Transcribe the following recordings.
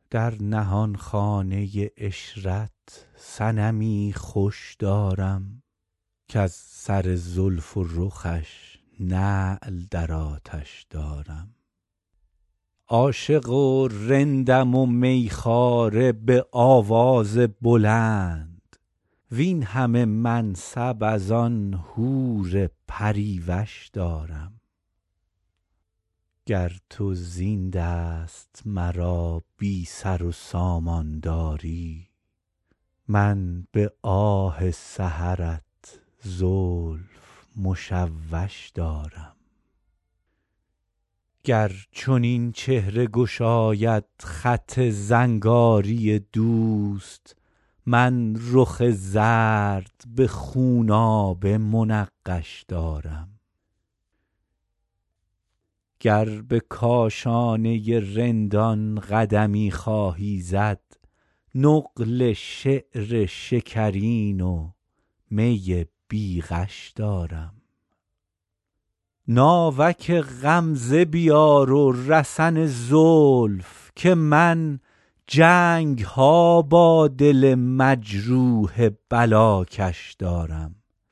در نهان خانه عشرت صنمی خوش دارم، کز سر زلف و رخش نعل در آتش دارم. عاشق و رندم و میخواره به آواز بلند، وین همه منصب از آن حور پریوش دارم. گر تو زین دست مرا بی سر و سامان داری، من به آه سحرت زلف مشوش دارم. گر چنین چهره گشاید خط زنگاری دوست، من رخ زرد به خونابه منقش دارم. گر به کاشانه رندان قدمی خواهی زد، نقل شعر شکرین و می بی غش دارم. ناوک غمزه بیار و رسن زلف، که من جنگ ها با دل مجروح بلاکش دارم.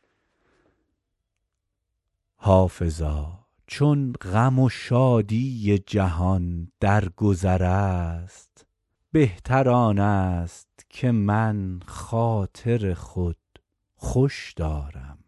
حافظا چون غم و شادی جهان در گذر است، بهتر آن است که من خاطر خود خوش دارم.